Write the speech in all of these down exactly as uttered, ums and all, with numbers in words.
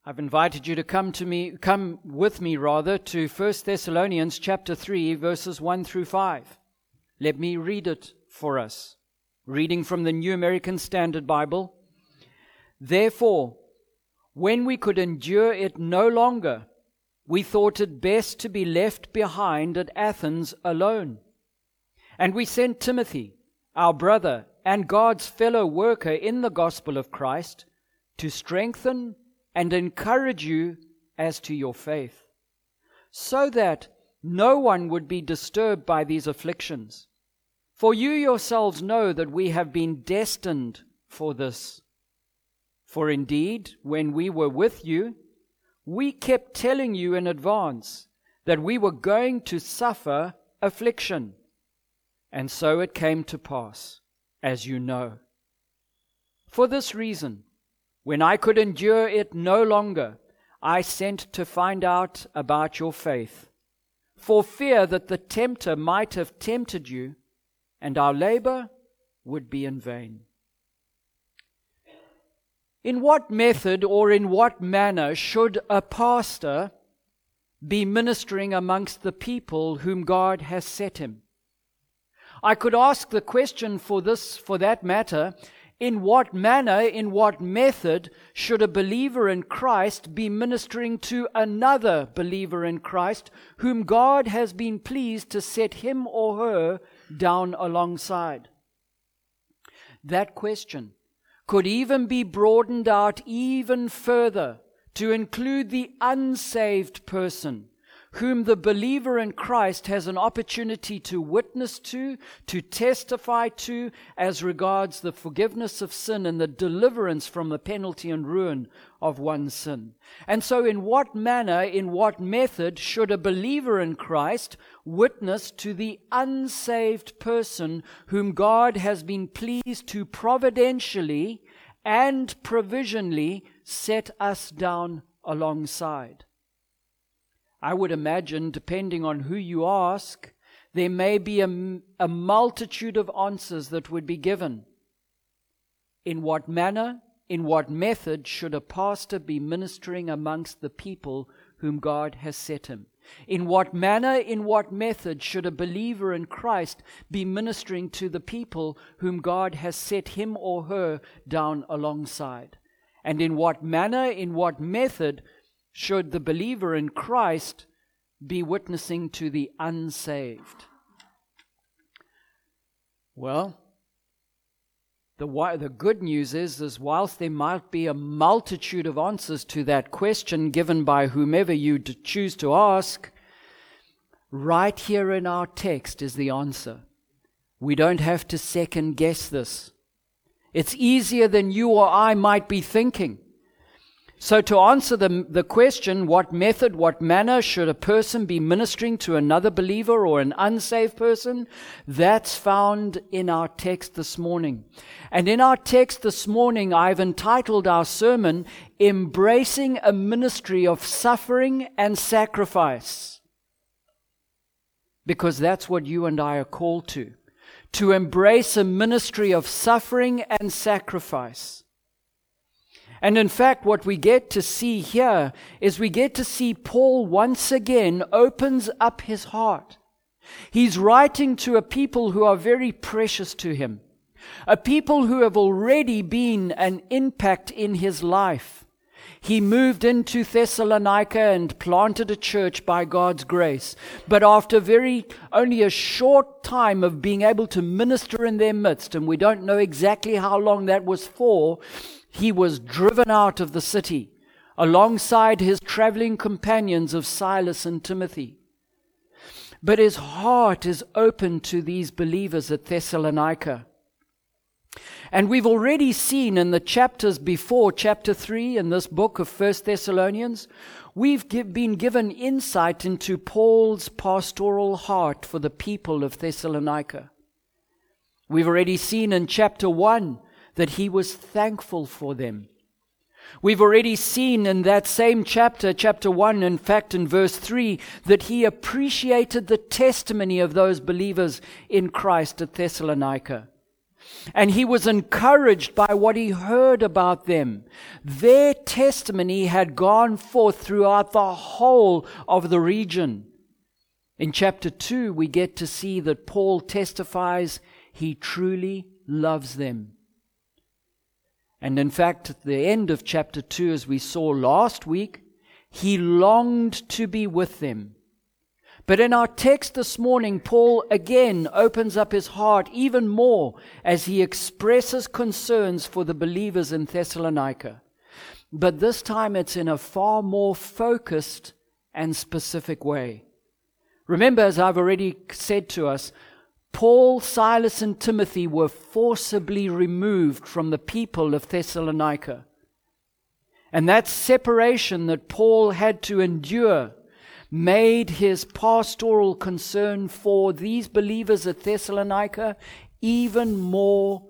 I've invited you to come to me, come with me rather, to First Thessalonians chapter three, verses one through five. Let me read it for us. Reading from the New American Standard Bible. Therefore, when we could endure it no longer, we thought it best to be left behind at Athens alone. And we sent Timothy, our brother and God's fellow worker in the gospel of Christ, to strengthen and encourage you as to your faith, so that no one would be disturbed by these afflictions. For you yourselves know that we have been destined for this. For indeed, when we were with you, we kept telling you in advance that we were going to suffer affliction. And so it came to pass, as you know. For this reason, when I could endure it no longer, I sent to find out about your faith, for fear that the tempter might have tempted you, and our labor would be in vain. In what method or in what manner should a pastor be ministering amongst the people whom God has set him? I could ask the question for this, for that matter, in what manner, in what method should a believer in Christ be ministering to another believer in Christ whom God has been pleased to set him or her down alongside? That question could even be broadened out even further to include the unsaved person whom the believer in Christ has an opportunity to witness to, to testify to, as regards the forgiveness of sin and the deliverance from the penalty and ruin of one's sin. And so in what manner, in what method should a believer in Christ witness to the unsaved person whom God has been pleased to providentially and provisionally set us down alongside? I would imagine, depending on who you ask, there may be a, a multitude of answers that would be given. In what manner, in what method should a pastor be ministering amongst the people whom God has set him? In what manner, in what method should a believer in Christ be ministering to the people whom God has set him or her down alongside? And in what manner, in what method should the believer in Christ be witnessing to the unsaved? Well, the, the good news is, is whilst there might be a multitude of answers to that question given by whomever you choose to ask, right here in our text is the answer. We don't have to second guess this. It's easier than you or I might be thinking. So to answer the, the question, what method, what manner should a person be ministering to another believer or an unsaved person? That's found in our text this morning. And in our text this morning, I've entitled our sermon, Embracing a Ministry of Suffering and Sacrifice. Because that's what you and I are called to. To embrace a ministry of suffering and sacrifice. And in fact, what we get to see here is we get to see Paul once again opens up his heart. He's writing to a people who are very precious to him, a people who have already been an impact in his life. He moved into Thessalonica and planted a church by God's grace. But after very only a short time of being able to minister in their midst, and we don't know exactly how long that was for, he was driven out of the city alongside his traveling companions of Silas and Timothy. But his heart is open to these believers at Thessalonica. And we've already seen in the chapters before, chapter three in this book of First Thessalonians, we've give, been given insight into Paul's pastoral heart for the people of Thessalonica. We've already seen in chapter one that he was thankful for them. We've already seen in that same chapter, chapter one, in fact in verse three, that he appreciated the testimony of those believers in Christ at Thessalonica. and he was encouraged by what he heard about them. Their testimony had gone forth throughout the whole of the region. In chapter two, we get to see that Paul testifies he truly loves them. And in fact, at the end of chapter two, as we saw last week, he longed to be with them. But in our text this morning, Paul again opens up his heart even more as he expresses concerns for the believers in Thessalonica. But this time it's in a far more focused and specific way. Remember, as I've already said to us, Paul, Silas, and Timothy were forcibly removed from the people of Thessalonica. And that separation that Paul had to endure made his pastoral concern for these believers at Thessalonica even more,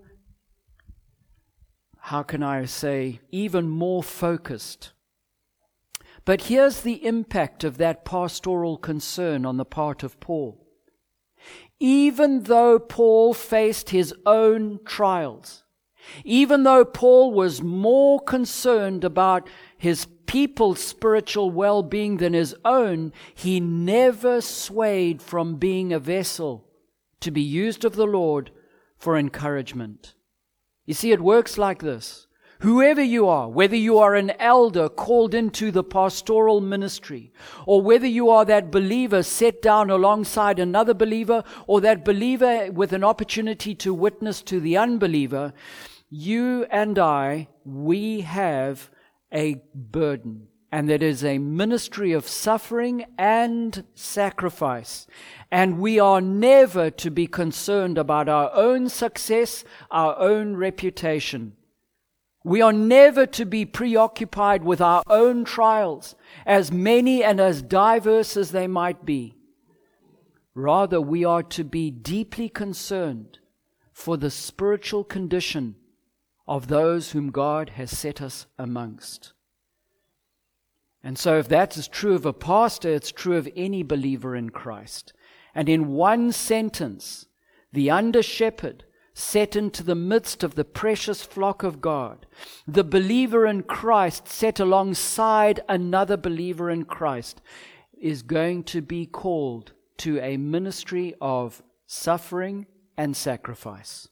how can I say, even more focused. But here's the impact of that pastoral concern on the part of Paul. Even though Paul faced his own trials, even though Paul was more concerned about his people's spiritual well-being than his own, he never swayed from being a vessel to be used of the Lord for encouragement. You see, it works like this. Whoever you are, whether you are an elder called into the pastoral ministry, or whether you are that believer set down alongside another believer, or that believer with an opportunity to witness to the unbeliever, you and I, we have a burden. And that is a ministry of suffering and sacrifice. And we are never to be concerned about our own success, our own reputation. We are never to be preoccupied with our own trials, as many and as diverse as they might be. Rather, we are to be deeply concerned for the spiritual condition of those whom God has set us amongst. And so if that is true of a pastor, it's true of any believer in Christ. And in one sentence, the under-shepherd set into the midst of the precious flock of God, the believer in Christ set alongside another believer in Christ, is going to be called to a ministry of suffering and sacrifice.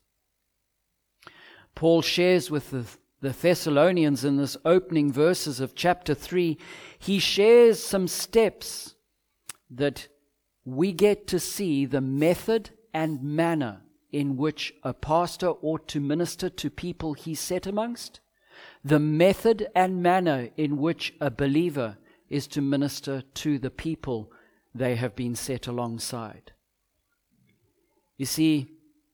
Paul shares with the, the Thessalonians in this opening verses of chapter three, he shares some steps that we get to see the method and manner in which a pastor ought to minister to people he's set amongst, the method and manner in which a believer is to minister to the people they have been set alongside. You see,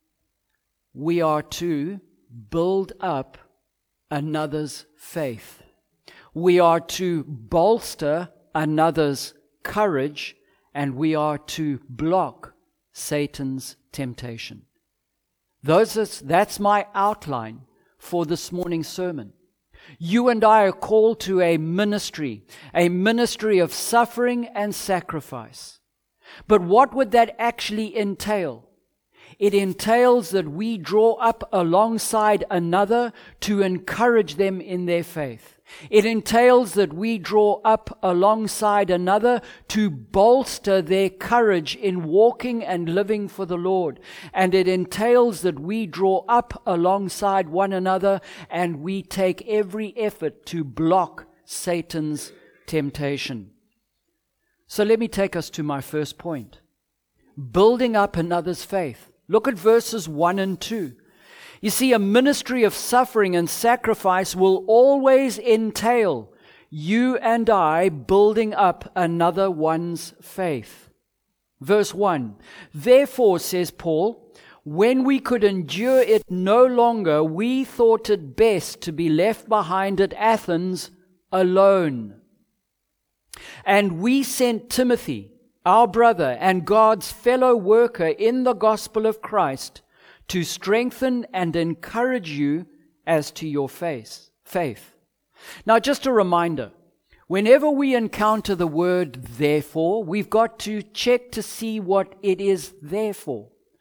we are to build up another's faith. We are to bolster another's courage, and we are to block Satan's temptation. Those are, that's my outline for this morning's sermon. You and I are called to a ministry, a ministry of suffering and sacrifice. But what would that actually entail? It entails that we draw up alongside another to encourage them in their faith. It entails that we draw up alongside another to bolster their courage in walking and living for the Lord. And it entails that we draw up alongside one another and we take every effort to block Satan's temptation. So let me take us to my first point. Building up another's faith. Look at verses one and two. You see, a ministry of suffering and sacrifice will always entail you and I building up another one's faith. Verse one, therefore, says Paul, when we could endure it no longer, we thought it best to be left behind at Athens alone. And we sent Timothy, our brother and God's fellow worker in the gospel of Christ, to strengthen and encourage you as to your faith. faith. Now, just a reminder, whenever we encounter the word therefore, we've got to check to see what it is there for.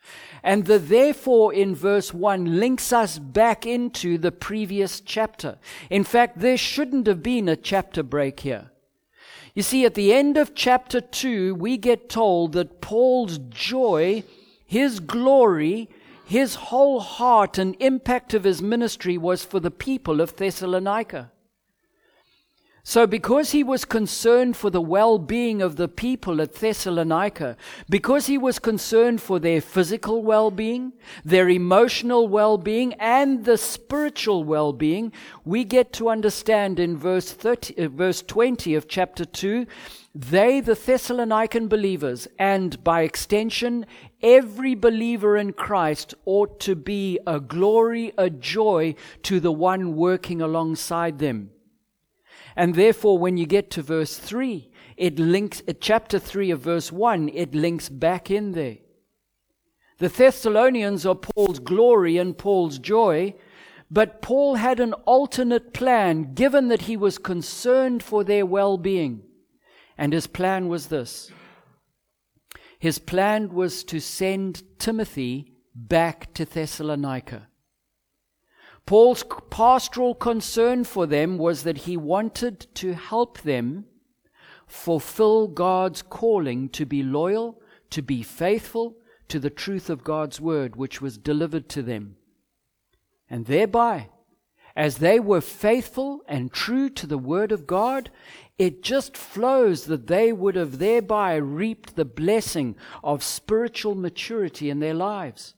And the therefore in verse one links us back into the previous chapter. In fact, there shouldn't have been a chapter break here. You see, at the end of chapter two, we get told that Paul's joy, his glory, his whole heart and impact of his ministry was for the people of Thessalonica. So because he was concerned for the well-being of the people at Thessalonica, because he was concerned for their physical well-being, their emotional well-being, and the spiritual well-being, we get to understand in verse thirty, uh, verse twenty of chapter two, they, the Thessalonican believers, and by extension, every believer in Christ ought to be a glory, a joy to the one working alongside them. And therefore, when you get to verse three, it links, uh, chapter three of verse one, it links back in there. The Thessalonians are Paul's glory and Paul's joy, but Paul had an alternate plan, given that he was concerned for their well-being. And his plan was this. His plan was to send Timothy back to Thessalonica. Paul's pastoral concern for them was that he wanted to help them fulfill God's calling to be loyal, to be faithful to the truth of God's word, which was delivered to them. And thereby, as they were faithful and true to the word of God, it just flows that they would have thereby reaped the blessing of spiritual maturity in their lives.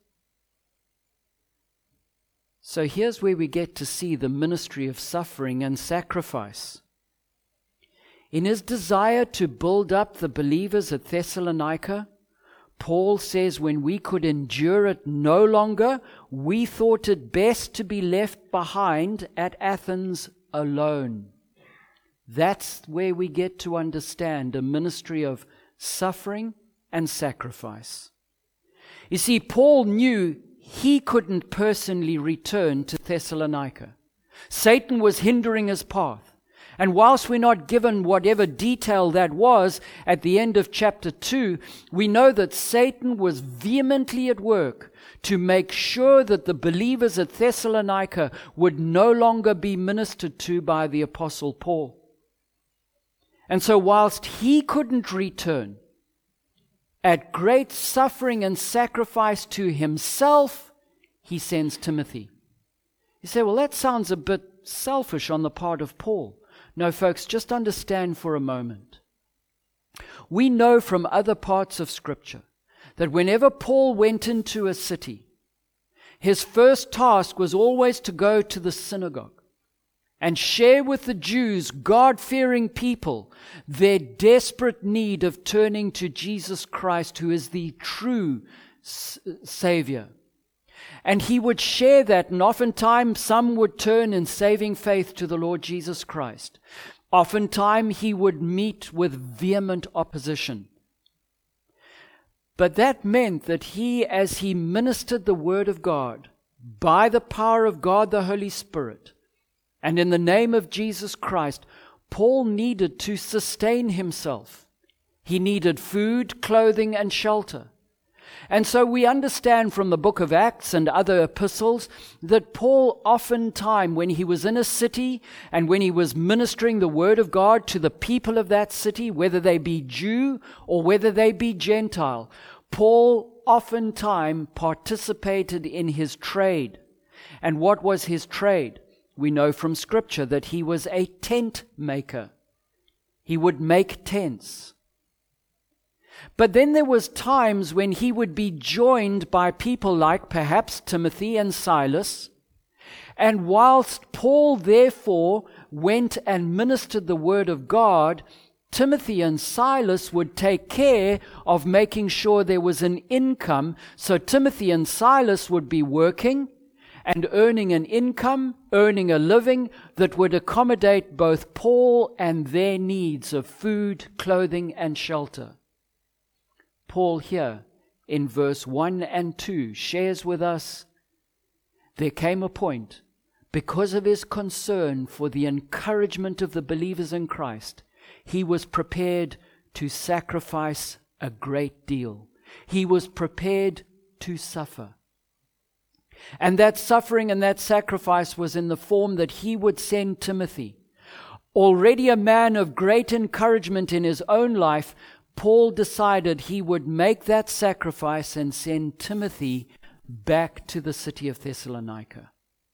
So here's where we get to see the ministry of suffering and sacrifice. In his desire to build up the believers at Thessalonica, Paul says, when we could endure it no longer, we thought it best to be left behind at Athens alone. That's where we get to understand a ministry of suffering and sacrifice. You see, Paul knew he couldn't personally return to Thessalonica. Satan was hindering his path. And whilst we're not given whatever detail that was at the end of chapter two, we know that Satan was vehemently at work to make sure that the believers at Thessalonica would no longer be ministered to by the Apostle Paul. And so whilst he couldn't return, at great suffering and sacrifice to himself, he sends Timothy. You say, well, that sounds a bit selfish on the part of Paul. No, folks, just understand for a moment. We know from other parts of Scripture that whenever Paul went into a city, his first task was always to go to the synagogue and share with the Jews, God-fearing people, their desperate need of turning to Jesus Christ, who is the true s- Savior. And he would share that, and oftentimes some would turn in saving faith to the Lord Jesus Christ. Oftentimes he would meet with vehement opposition. But that meant that he, as he ministered the Word of God, by the power of God the Holy Spirit, and in the name of Jesus Christ, Paul needed to sustain himself. He needed food, clothing, and shelter. And so we understand from the book of Acts and other epistles that Paul oftentimes, when he was in a city and when he was ministering the word of God to the people of that city, whether they be Jew or whether they be Gentile, Paul oftentimes participated in his trade. And what was his trade? We know from Scripture that he was a tent maker. He would make tents. But then there was times when he would be joined by people like perhaps Timothy and Silas. And whilst Paul therefore went and ministered the word of God, Timothy and Silas would take care of making sure there was an income. So Timothy and Silas would be working and earning an income, earning a living that would accommodate both Paul and their needs of food, clothing, and shelter. Paul here in verse one and two shares with us, there came a point, because of his concern for the encouragement of the believers in Christ, he was prepared to sacrifice a great deal. He was prepared to suffer. And that suffering and that sacrifice was in the form that he would send Timothy. Already a man of great encouragement in his own life, Paul decided he would make that sacrifice and send Timothy back to the city of Thessalonica.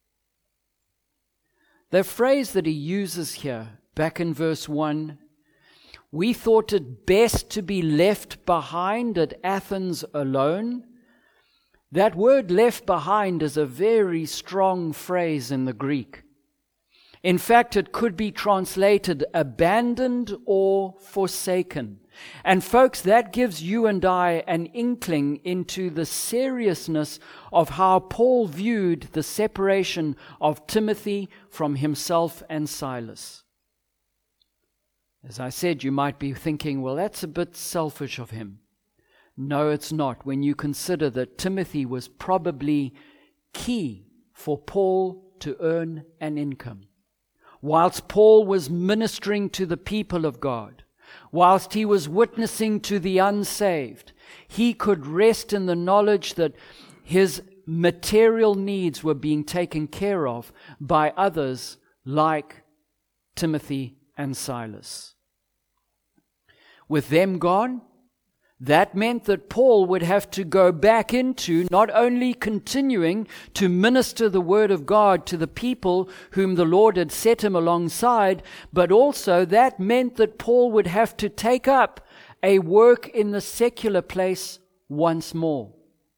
The phrase that he uses here, back in verse one, we thought it best to be left behind at Athens alone. That word left behind is a very strong phrase in the Greek. In fact, it could be translated abandoned or forsaken. And folks, that gives you and I an inkling into the seriousness of how Paul viewed the separation of Timothy from himself and Silas. As I said, you might be thinking, well, that's a bit selfish of him. No, it's not, when you consider that Timothy was probably key for Paul to earn an income. Whilst Paul was ministering to the people of God, whilst he was witnessing to the unsaved, he could rest in the knowledge that his material needs were being taken care of by others like Timothy and Silas. With them gone, that meant that Paul would have to go back into not only continuing to minister the word of God to the people whom the Lord had set him alongside, but also that meant that Paul would have to take up a work in the secular place once more.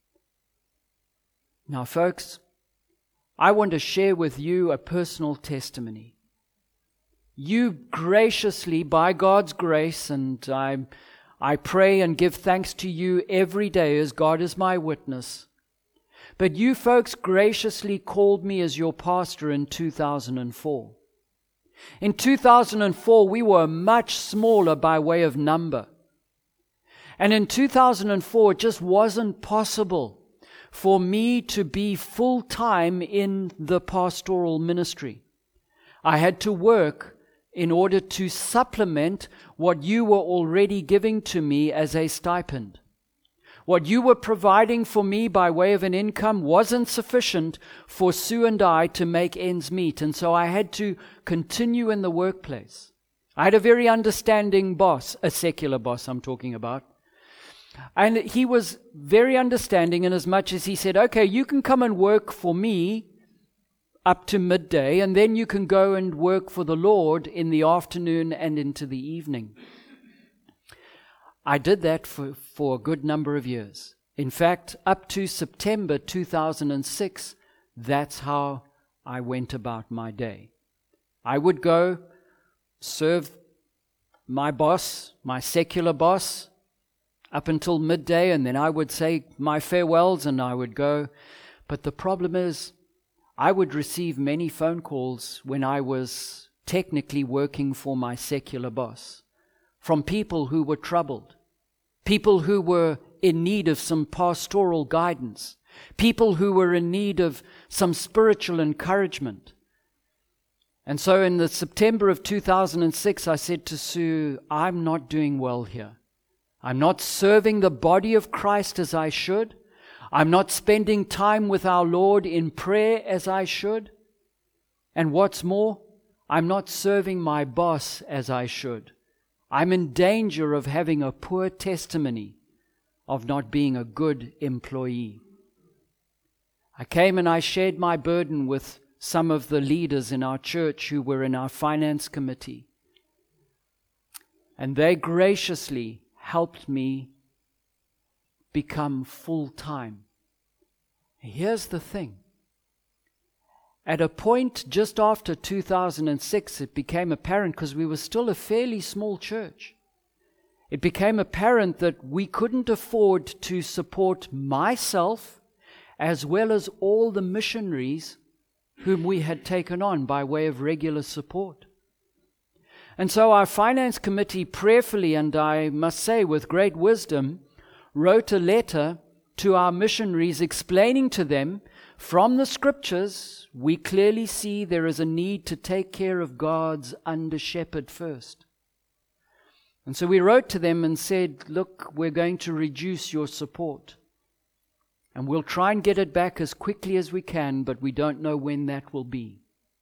Now, folks, I want to share with you a personal testimony. You graciously, by God's grace, and I I pray and give thanks to you every day as God is my witness. But you folks graciously called me as your pastor in two thousand four. In two thousand four, we were much smaller by way of number. And in two thousand four, it just wasn't possible for me to be full-time in the pastoral ministry. I had to work in order to supplement what you were already giving to me as a stipend. What you were providing for me by way of an income wasn't sufficient for Sue and I to make ends meet, and so I had to continue in the workplace. I had a very understanding boss, a secular boss I'm talking about, and he was very understanding in as much as he said, okay, you can come and work for me up to midday, and then you can go and work for the Lord in the afternoon and into the evening. I did that for, for a good number of years. In fact, up to September two thousand six, that's how I went about my day. I would go serve my boss, my secular boss, up until midday, and then I would say my farewells and I would go. But the problem is, I would receive many phone calls when I was technically working for my secular boss from people who were troubled, people who were in need of some pastoral guidance, people who were in need of some spiritual encouragement. And so in the September of two thousand six, I said to Sue, I'm not doing well here. I'm not serving the body of Christ as I should. I'm not spending time with our Lord in prayer as I should. And what's more, I'm not serving my boss as I should. I'm in danger of having a poor testimony of not being a good employee. I came and I shared my burden with some of the leaders in our church who were in our finance committee. And they graciously helped me become full-time. Here's the thing. At a point just after two thousand six, it became apparent, because we were still a fairly small church, it became apparent that we couldn't afford to support myself as well as all the missionaries whom we had taken on by way of regular support. And so our finance committee prayerfully, and I must say with great wisdom, wrote a letter to our missionaries explaining to them, from the scriptures, we clearly see there is a need to take care of God's under-shepherd first. And so we wrote to them and said, look, we're going to reduce your support. And we'll try and get it back as quickly as we can, but we don't know when that will be.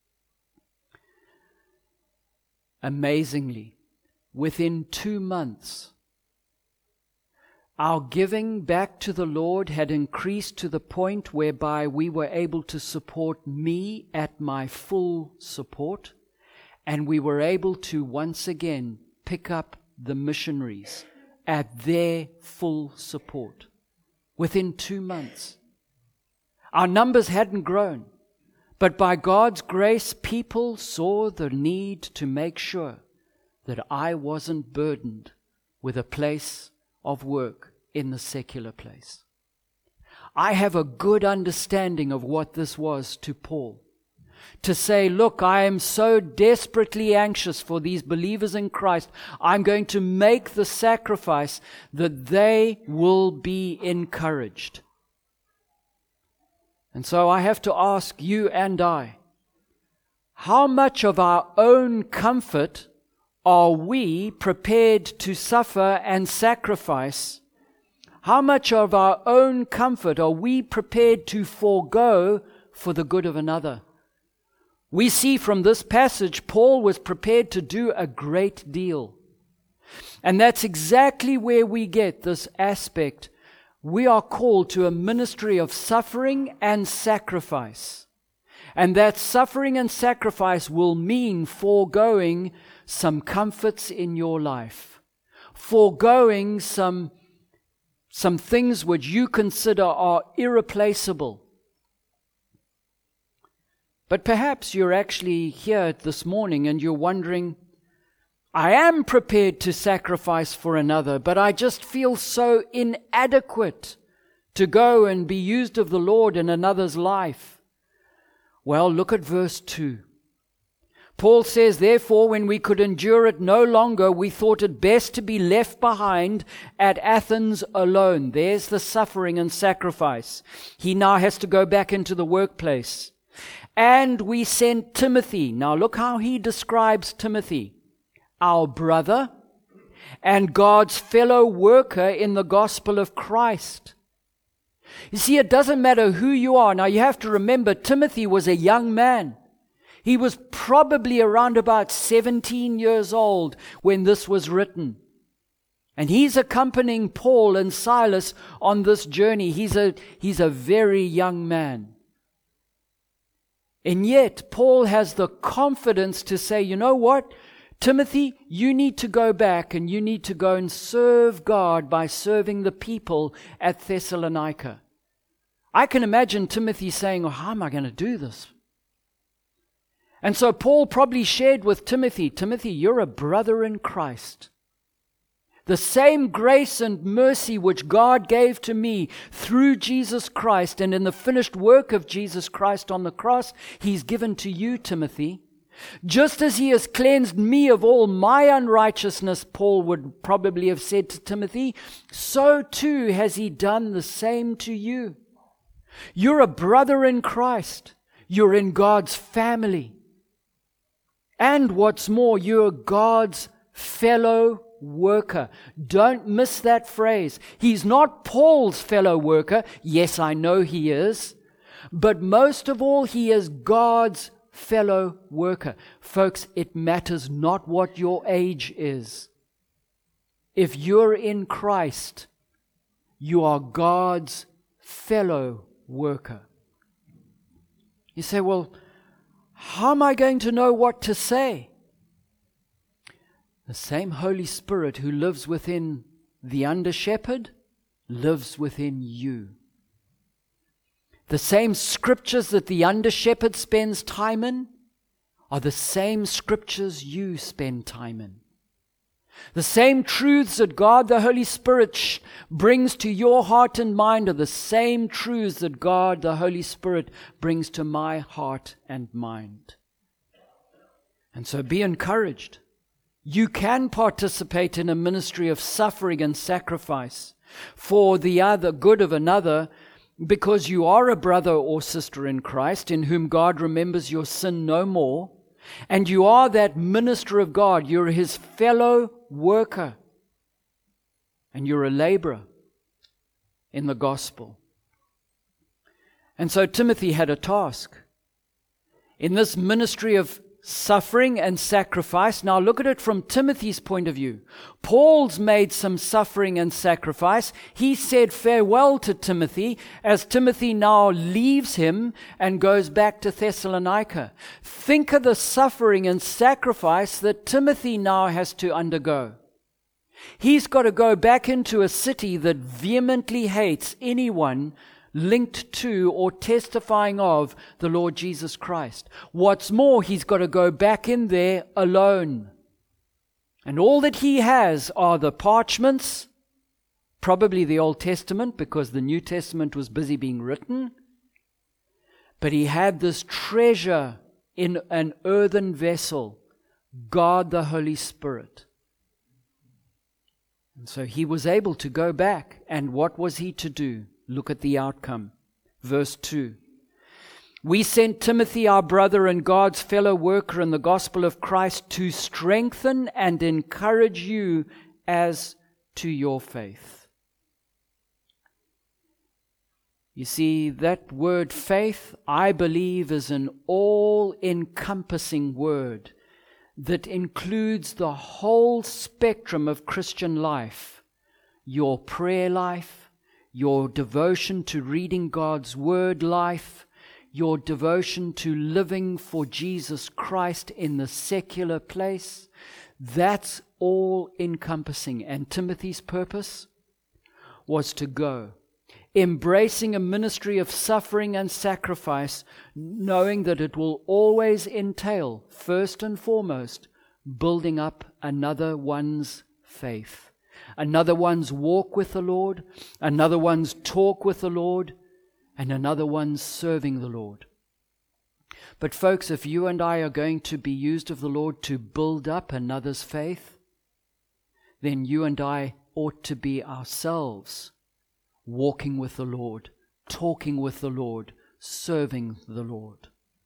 Amazingly, within two months, our giving back to the Lord had increased to the point whereby we were able to support me at my full support, and we were able to once again pick up the missionaries at their full support. Within two months. Our numbers hadn't grown, but by God's grace, people saw the need to make sure that I wasn't burdened with a place of work in the secular place. I have a good understanding of what this was to Paul. To say, look, I am so desperately anxious for these believers in Christ, I'm going to make the sacrifice that they will be encouraged. And so I have to ask you and I, how much of our own comfort are we prepared to suffer and sacrifice? How much of our own comfort are we prepared to forego for the good of another? We see from this passage, Paul was prepared to do a great deal. And that's exactly where we get this aspect. We are called to a ministry of suffering and sacrifice. And that suffering and sacrifice will mean foregoing some comforts in your life. Foregoing some, some things which you consider are irreplaceable. But perhaps you're actually here this morning and you're wondering, I am prepared to sacrifice for another, but I just feel so inadequate to go and be used of the Lord in another's life. Well, look at verse two. Paul says, therefore, when we could endure it no longer, we thought it best to be left behind at Athens alone. There's the suffering and sacrifice. He now has to go back into the workplace. And we sent Timothy. Now look how he describes Timothy. Our brother and God's fellow worker in the gospel of Christ. You see, it doesn't matter who you are. Now you have to remember, Timothy was a young man. He was probably around about seventeen years old when this was written. And he's accompanying Paul and Silas on this journey. He's a, he's a very young man. And yet, Paul has the confidence to say, you know what, Timothy, you need to go back and you need to go and serve God by serving the people at Thessalonica. I can imagine Timothy saying, oh, how am I going to do this? And so Paul probably shared with Timothy, Timothy, you're a brother in Christ. The same grace and mercy which God gave to me through Jesus Christ and in the finished work of Jesus Christ on the cross, He's given to you, Timothy. Just as He has cleansed me of all my unrighteousness, Paul would probably have said to Timothy, so too has He done the same to you. You're a brother in Christ. You're in God's family. And what's more, you're God's fellow worker. Don't miss that phrase. He's not Paul's fellow worker. Yes, I know he is. But most of all, he is God's fellow worker. Folks, it matters not what your age is. If you're in Christ, you are God's fellow worker. You say, well, how am I going to know what to say? The same Holy Spirit who lives within the under-shepherd lives within you. The same scriptures that the under-shepherd spends time in are the same scriptures you spend time in. The same truths that God the Holy Spirit sh- brings to your heart and mind are the same truths that God the Holy Spirit brings to my heart and mind. And so be encouraged. You can participate in a ministry of suffering and sacrifice for the other good of another, because you are a brother or sister in Christ in whom God remembers your sin no more, and you are that minister of God. You're His fellow worker, and you're a laborer in the gospel. And so Timothy had a task. In this ministry of suffering and sacrifice, now look at it from Timothy's point of view. Paul's made some suffering and sacrifice. He said farewell to Timothy as Timothy now leaves him and goes back to Thessalonica. Think of the suffering and sacrifice that Timothy now has to undergo. He's got to go back into a city that vehemently hates anyone linked to or testifying of the Lord Jesus Christ. What's more, he's got to go back in there alone. And all that he has are the parchments, probably the Old Testament, because the New Testament was busy being written. But he had this treasure in an earthen vessel, God the Holy Spirit. And so he was able to go back. And what was he to do? Look at the outcome. Verse two. We sent Timothy, our brother and God's fellow worker in the gospel of Christ, to strengthen and encourage you as to your faith. You see, that word faith, I believe, is an all-encompassing word that includes the whole spectrum of Christian life. Your prayer life, your devotion to reading God's Word life, your devotion to living for Jesus Christ in the secular place, that's all encompassing. And Timothy's purpose was to go, embracing a ministry of suffering and sacrifice, knowing that it will always entail, first and foremost, building up another one's faith. Another one's walk with the Lord, another one's talk with the Lord, and another one's serving the Lord. But folks, if you and I are going to be used of the Lord to build up another's faith, then you and I ought to be ourselves walking with the Lord, talking with the Lord, serving the Lord.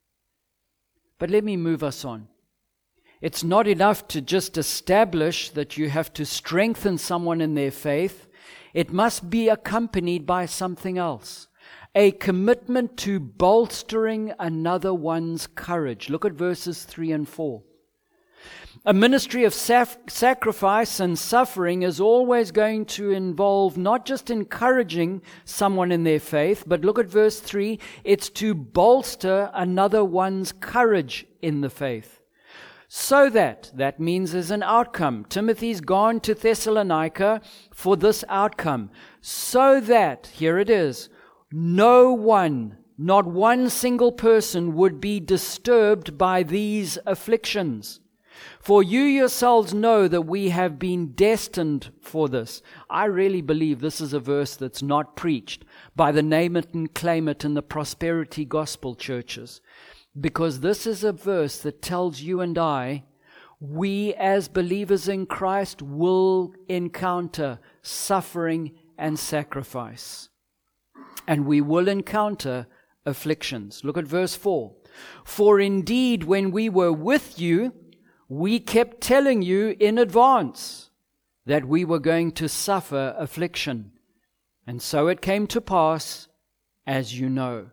But let me move us on. It's not enough to just establish that you have to strengthen someone in their faith. It must be accompanied by something else. A commitment to bolstering another one's courage. Look at verses three and four. A ministry of saf- sacrifice and suffering is always going to involve not just encouraging someone in their faith, but look at verse three. It's to bolster another one's courage in the faith. So that, that means as an outcome. Timothy's gone to Thessalonica for this outcome. So that, here it is, no one, not one single person would be disturbed by these afflictions. For you yourselves know that we have been destined for this. I really believe this is a verse that's not preached by the name it and claim it in the prosperity gospel churches. Because this is a verse that tells you and I, we as believers in Christ will encounter suffering and sacrifice. And we will encounter afflictions. Look at verse four. For indeed, when we were with you, we kept telling you in advance that we were going to suffer affliction. And so it came to pass, as you know.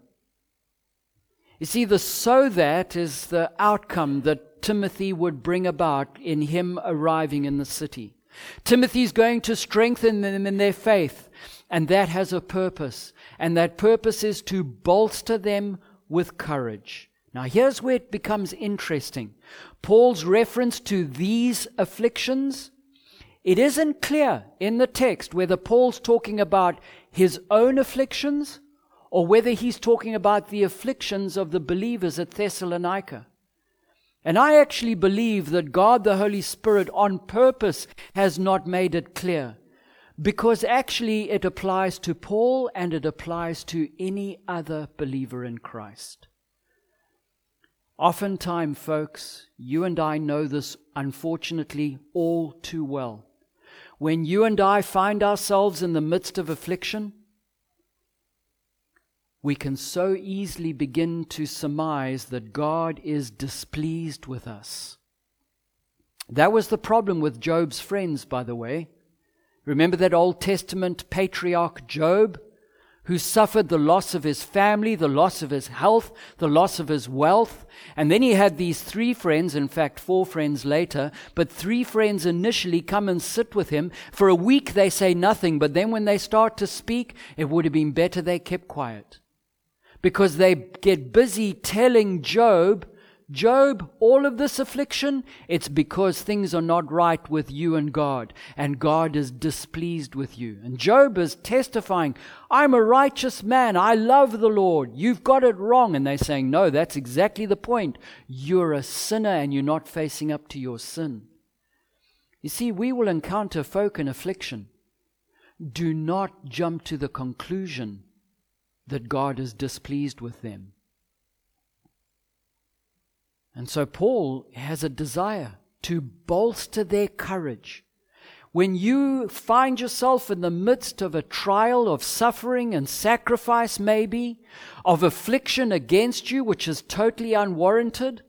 You see, the so that is the outcome that Timothy would bring about in him arriving in the city. Timothy's going to strengthen them in their faith, and that has a purpose. And that purpose is to bolster them with courage. Now here's where it becomes interesting. Paul's reference to these afflictions, it isn't clear in the text whether Paul's talking about his own afflictions or whether he's talking about the afflictions of the believers at Thessalonica. And I actually believe that God the Holy Spirit on purpose has not made it clear, because actually it applies to Paul and it applies to any other believer in Christ. Oftentimes, folks, you and I know this unfortunately all too well. When you and I find ourselves in the midst of affliction, we can so easily begin to surmise that God is displeased with us. That was the problem with Job's friends, by the way. Remember that Old Testament patriarch Job? who suffered the loss of his family, the loss of his health, the loss of his wealth. And then he had these three friends, in fact, four friends later, but three friends initially come and sit with him. For a week they say nothing, but then when they start to speak, it would have been better they kept quiet. Because they get busy telling Job, Job, all of this affliction, it's because things are not right with you and God, and God is displeased with you. And Job is testifying, I'm a righteous man, I love the Lord, you've got it wrong. And they're saying, no, that's exactly the point. You're a sinner and you're not facing up to your sin. You see, we will encounter folk in affliction. Do not jump to the conclusion that God is displeased with them. And so Paul has a desire to bolster their courage. When you find yourself in the midst of a trial of suffering and sacrifice, maybe, of affliction against you, which is totally unwarranted,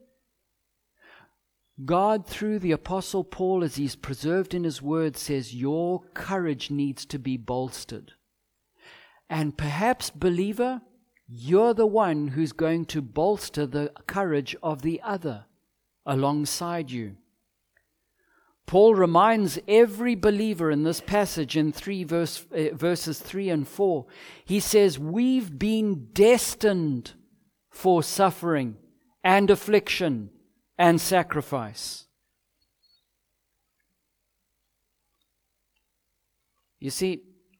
God, through the Apostle Paul, as he's preserved in his word, says your courage needs to be bolstered. And perhaps, believer, you're the one who's going to bolster the courage of the other alongside you. Paul reminds every believer in this passage in three verse, uh, verses three and four. He says, we've been destined for suffering and affliction and sacrifice. You see,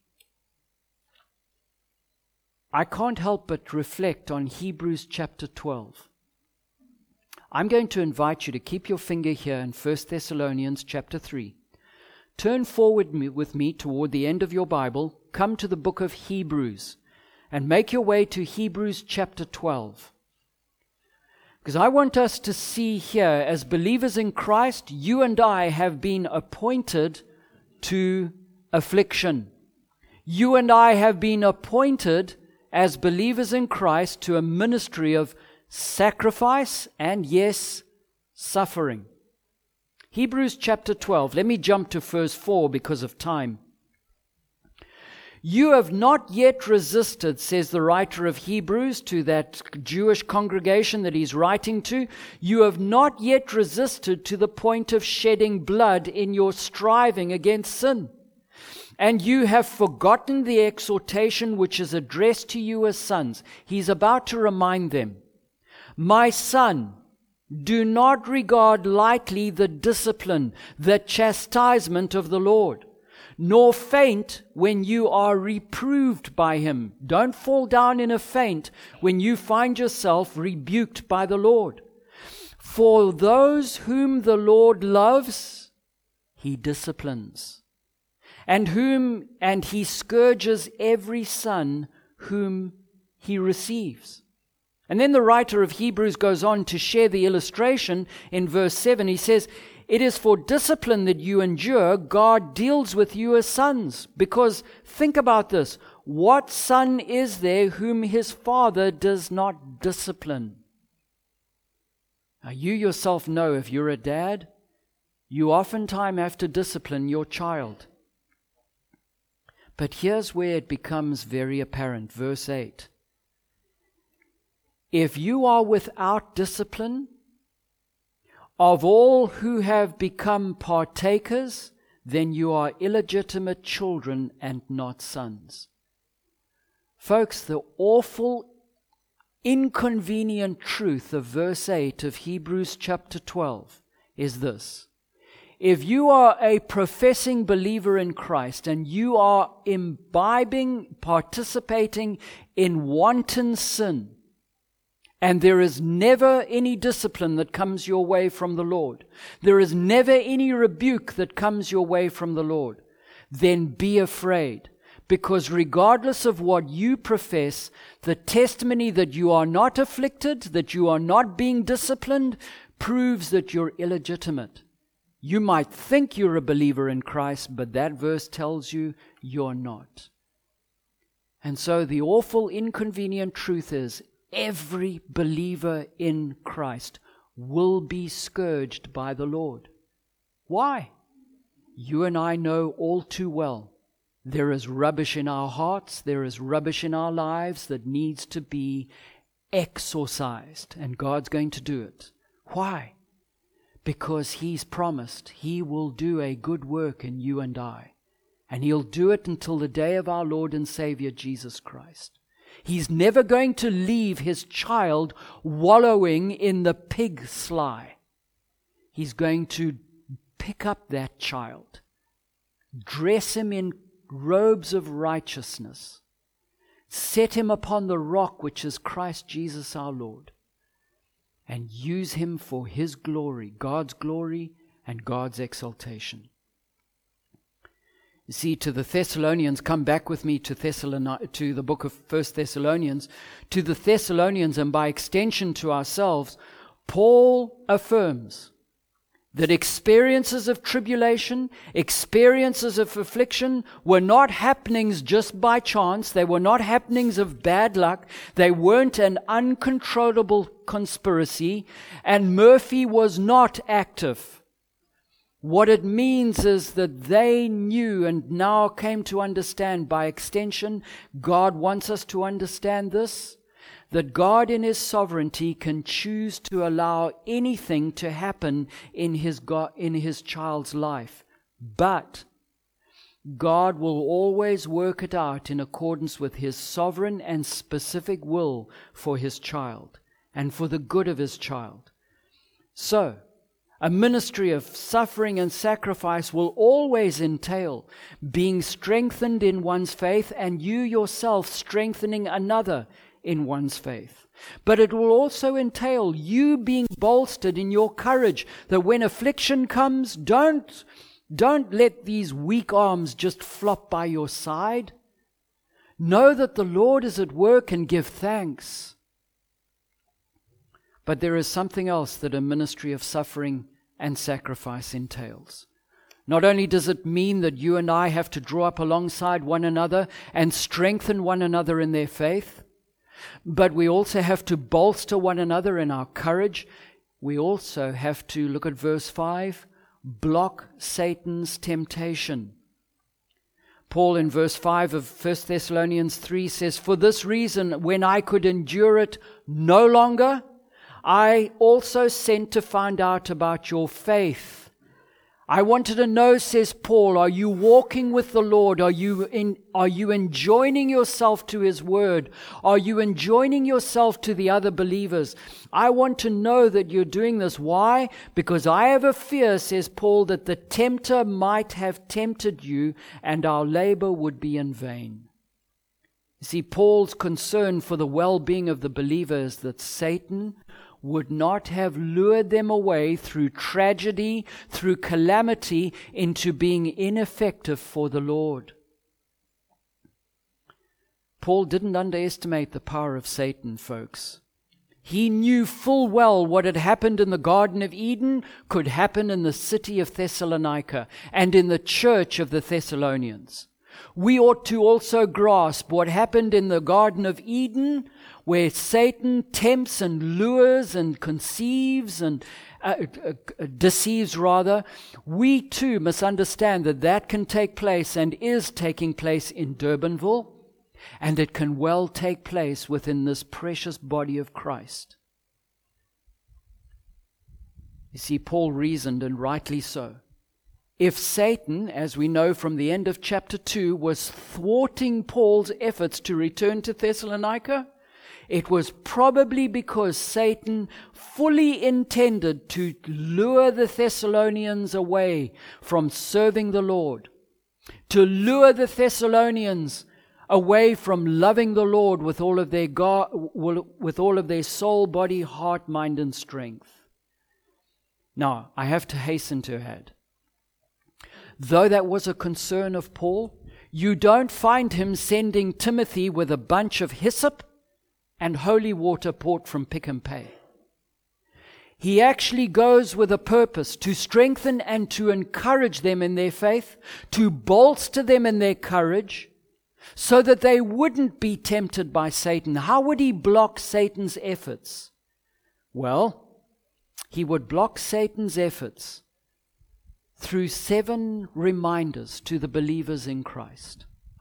I can't help but reflect on Hebrews chapter twelve. I'm going to invite you to keep your finger here in First Thessalonians chapter three. Turn forward with me toward the end of your Bible, come to the book of Hebrews, and make your way to Hebrews chapter twelve. Because I want us to see here, as believers in Christ, you and I have been appointed to affliction. You and I have been appointed as believers in Christ to a ministry of sacrifice and, yes, suffering. Hebrews chapter twelve. Let me jump to verse four because of time. You have not yet resisted, says the writer of Hebrews to that Jewish congregation that he's writing to. You have not yet resisted to the point of shedding blood in your striving against sin. And you have forgotten the exhortation which is addressed to you as sons. He's about to remind them, my son, do not regard lightly the discipline, the chastisement of the Lord, nor faint when you are reproved by him. Don't fall down in a faint when you find yourself rebuked by the Lord. For those whom the Lord loves, he disciplines. And whom, and he scourges every son whom he receives. And then the writer of Hebrews goes on to share the illustration in verse seven. He says, it is for discipline that you endure. God deals with you as sons. Because think about this. What son is there whom his father does not discipline? Now you yourself know, if you're a dad, you oftentimes have to discipline your child. But here's where it becomes very apparent. Verse eight. If you are without discipline, of all who have become partakers, then you are illegitimate children and not sons. Folks, the awful, inconvenient truth of verse eight of Hebrews chapter twelve is this. If you are a professing believer in Christ and you are imbibing, participating in wanton sin, and there is never any discipline that comes your way from the Lord, there is never any rebuke that comes your way from the Lord, then be afraid. Because regardless of what you profess, the testimony that you are not afflicted, that you are not being disciplined, proves that you're illegitimate. You might think you're a believer in Christ, but that verse tells you you're not. And so the awful, inconvenient truth is, every believer in Christ will be scourged by the Lord. Why? You and I know all too well There is rubbish in our hearts, there is rubbish in our lives that needs to be exorcised, and God's going to do it. Why? Because He's promised He will do a good work in you and I, and He'll do it until the day of our Lord and Savior Jesus Christ. He's never going to leave His child wallowing in the pig sly. He's going to pick up that child, dress him in robes of righteousness, set him upon the rock which is Christ Jesus our Lord, and use him for His glory, God's glory and God's exaltation. You see, to the Thessalonians, come back with me to Thessalon- to the book of First Thessalonians, to the Thessalonians, and by extension to ourselves, Paul affirms that experiences of tribulation, experiences of affliction were not happenings just by chance. They were not happenings of bad luck. They weren't an uncontrollable conspiracy, and Murphy was not active. What it means is that they knew and now came to understand, by extension, God wants us to understand this, that God in His sovereignty can choose to allow anything to happen in His God, in His child's life. But God will always work it out in accordance with His sovereign and specific will for His child and for the good of His child. So, a ministry of suffering and sacrifice will always entail being strengthened in one's faith, and you yourself strengthening another in one's faith. But it will also entail you being bolstered in your courage, that when affliction comes, don't, don't let these weak arms just flop by your side. Know that the Lord is at work and give thanks. But there is something else that a ministry of suffering and sacrifice entails. Not only does it mean that you and I have to draw up alongside one another and strengthen one another in their faith, but we also have to bolster one another in our courage. We also have to, look at verse five, block Satan's temptation. Paul in verse five of First Thessalonians three says, "For this reason, when I could endure it no longer, I also sent to find out about your faith." I wanted to know, says Paul, are you walking with the Lord? Are you in, are you enjoining yourself to His word? Are you enjoining yourself to the other believers? I want to know that you're doing this. Why? Because I have a fear, says Paul, that the tempter might have tempted you and our labor would be in vain. You see, Paul's concern for the well-being of the believers, that Satan would not have lured them away through tragedy, through calamity, into being ineffective for the Lord. Paul didn't underestimate the power of Satan, folks. He knew full well what had happened in the Garden of Eden could happen in the city of Thessalonica and in the church of the Thessalonians. We ought to also grasp what happened in the Garden of Eden, where Satan tempts and lures and conceives and uh, uh, deceives rather. We too must understand that that can take place and is taking place in Durbanville, and it can well take place within this precious body of Christ. You see, Paul reasoned, and rightly so. If Satan, as we know from the end of chapter two, was thwarting Paul's efforts to return to Thessalonica, it was probably because Satan fully intended to lure the Thessalonians away from serving the Lord, to lure the Thessalonians away from loving the Lord with all of their God, with all of their soul, body, heart, mind, and strength. Now, I have to hasten to add, though that was a concern of Paul, you don't find him sending Timothy with a bunch of hyssop and holy water bought from Pick and Pay. He actually goes with a purpose to strengthen and to encourage them in their faith, to bolster them in their courage, so that they wouldn't be tempted by Satan. How would he block Satan's efforts? Well, he would block Satan's efforts through seven reminders to the believers in Christ.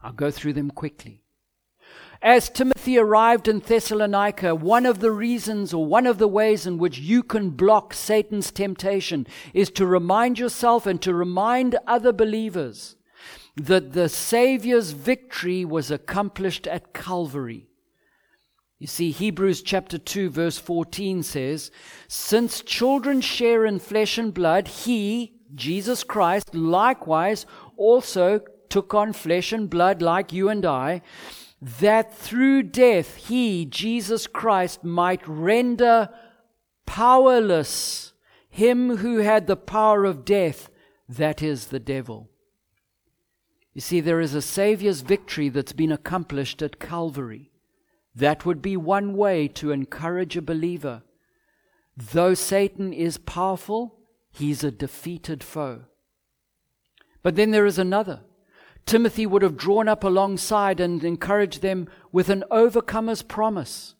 I'll go through them quickly. As Timothy arrived in Thessalonica, one of the reasons or one of the ways in which you can block Satan's temptation is to remind yourself and to remind other believers that the Savior's victory was accomplished at Calvary. You see, Hebrews chapter two verse fourteen says, "Since children share in flesh and blood, he, Jesus Christ, likewise also took on flesh and blood like you and I, that through death he, Jesus Christ, might render powerless him who had the power of death, that is the devil." You see, there is a Savior's victory that's been accomplished at Calvary. That would be one way to encourage a believer. Though Satan is powerful, he's a defeated foe. But then there is another. Timothy would have drawn up alongside and encouraged them with an overcomer's promise.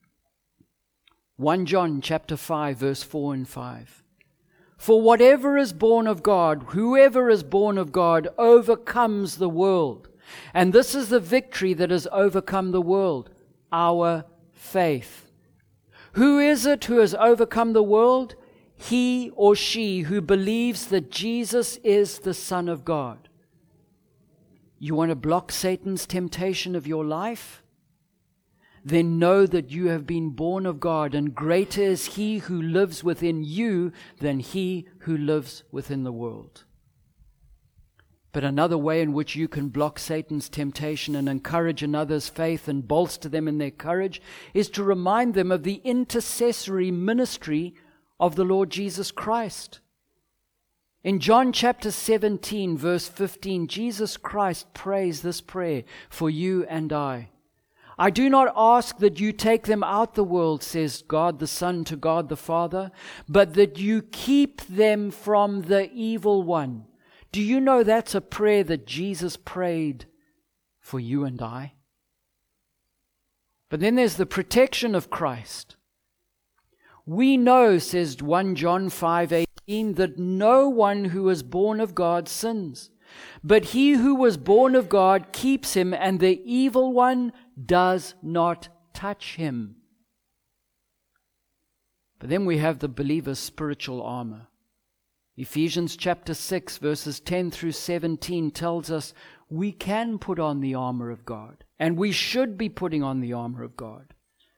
First John chapter five, verse four and five. "For whatever is born of God, whoever is born of God, overcomes the world. And this is the victory that has overcome the world, our faith." Who is it who has overcome the world? He or she who believes that Jesus is the Son of God. You want to block Satan's temptation of your life? Then know that you have been born of God, and greater is He who lives within you than he who lives within the world. But another way in which you can block Satan's temptation and encourage another's faith and bolster them in their courage is to remind them of the intercessory ministry of the Lord Jesus Christ. In John chapter seventeen, verse fifteen, Jesus Christ prays this prayer for you and I. "I do not ask that you take them out the world," says God the Son to God the Father, "but that you keep them from the evil one." Do you know that's a prayer that Jesus prayed for you and I? But then there's the protection of Christ. We know, says First John five eighteen, that no one who is born of God sins. But he who was born of God keeps him, and the evil one does not touch him. But then we have the believer's spiritual armor. Ephesians chapter six, verses ten through seventeen tells us we can put on the armor of God, and we should be putting on the armor of God.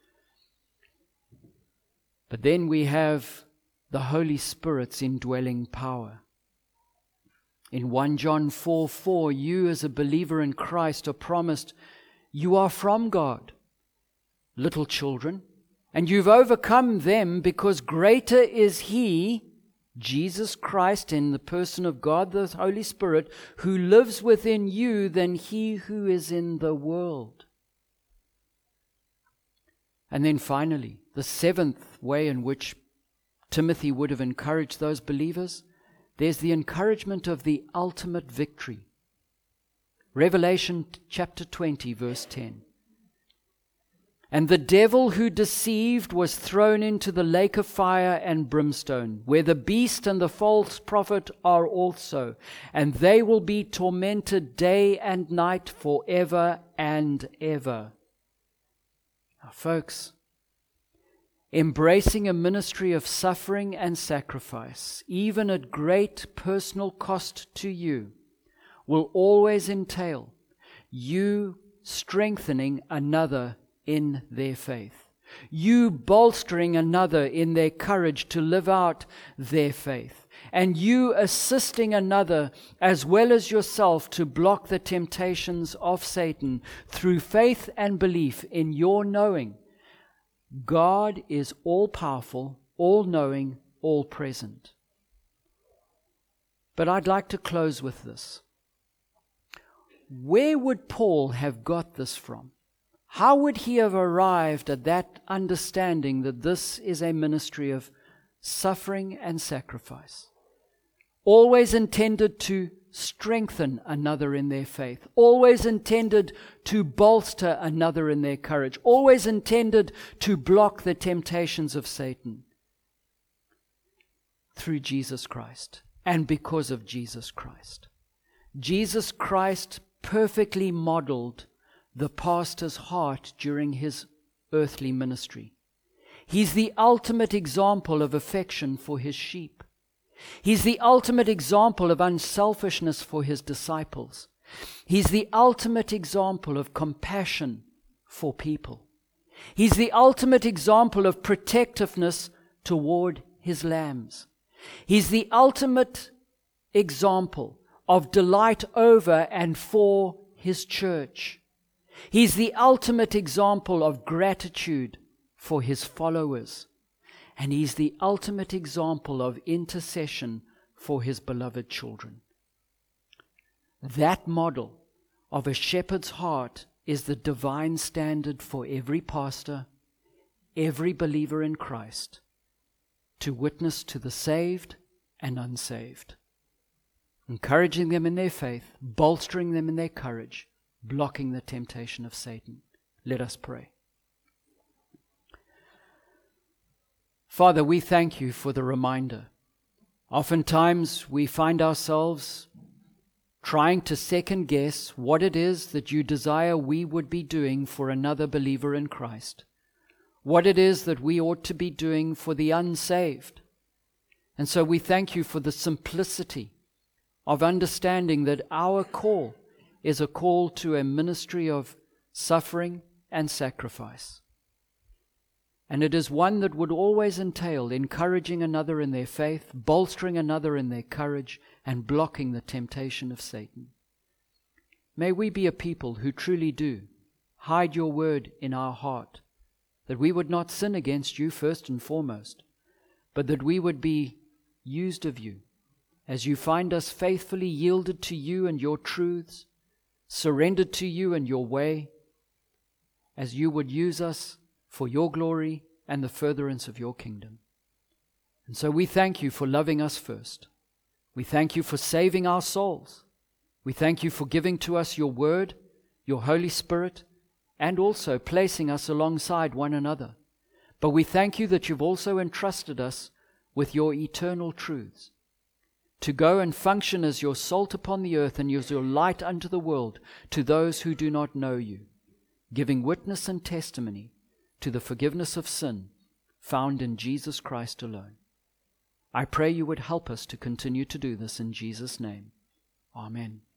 But then we have the Holy Spirit's indwelling power. In First John four four, you as a believer in Christ are promised, you are from God, little children, and you've overcome them because greater is He, Jesus Christ, in the person of God the Holy Spirit, who lives within you than he who is in the world. And then finally, the seventh way in which Timothy would have encouraged those believers, there's the encouragement of the ultimate victory. Revelation chapter twenty, verse ten. "And the devil who deceived was thrown into the lake of fire and brimstone, where the beast and the false prophet are also, and they will be tormented day and night forever and ever." Now, folks, embracing a ministry of suffering and sacrifice, even at great personal cost to you, will always entail you strengthening another in their faith, you bolstering another in their courage to live out their faith, and you assisting another as well as yourself to block the temptations of Satan through faith and belief in your knowing God is all-powerful, all-knowing, all-present. But I'd like to close with this. Where would Paul have got this from? How would he have arrived at that understanding that this is a ministry of suffering and sacrifice? Always intended to strengthen another in their faith, always intended to bolster another in their courage, always intended to block the temptations of Satan through Jesus Christ and because of Jesus Christ. Jesus Christ perfectly modeled the pastor's heart during his earthly ministry. He's the ultimate example of affection for his sheep. He's the ultimate example of unselfishness for his disciples. He's the ultimate example of compassion for people. He's the ultimate example of protectiveness toward his lambs. He's the ultimate example of delight over and for his church. He's the ultimate example of gratitude for his followers. And he's the ultimate example of intercession for his beloved children. That model of a shepherd's heart is the divine standard for every pastor, every believer in Christ, to witness to the saved and unsaved, encouraging them in their faith, bolstering them in their courage, blocking the temptation of Satan. Let us pray. Father, we thank you for the reminder. Oftentimes we find ourselves trying to second guess what it is that you desire we would be doing for another believer in Christ, what it is that we ought to be doing for the unsaved. And so we thank you for the simplicity of understanding that our call is a call to a ministry of suffering and sacrifice. And it is one that would always entail encouraging another in their faith, bolstering another in their courage, and blocking the temptation of Satan. May we be a people who truly do hide your word in our heart, that we would not sin against you first and foremost, but that we would be used of you as you find us faithfully yielded to you and your truths, surrendered to you and your way, as you would use us for your glory and the furtherance of your kingdom. And so we thank you for loving us first. We thank you for saving our souls. We thank you for giving to us your word, your Holy Spirit, and also placing us alongside one another. But we thank you that you've also entrusted us with your eternal truths, to go and function as your salt upon the earth and as your light unto the world to those who do not know you, giving witness and testimony to the forgiveness of sin found in Jesus Christ alone. I pray you would help us to continue to do this in Jesus' name. Amen.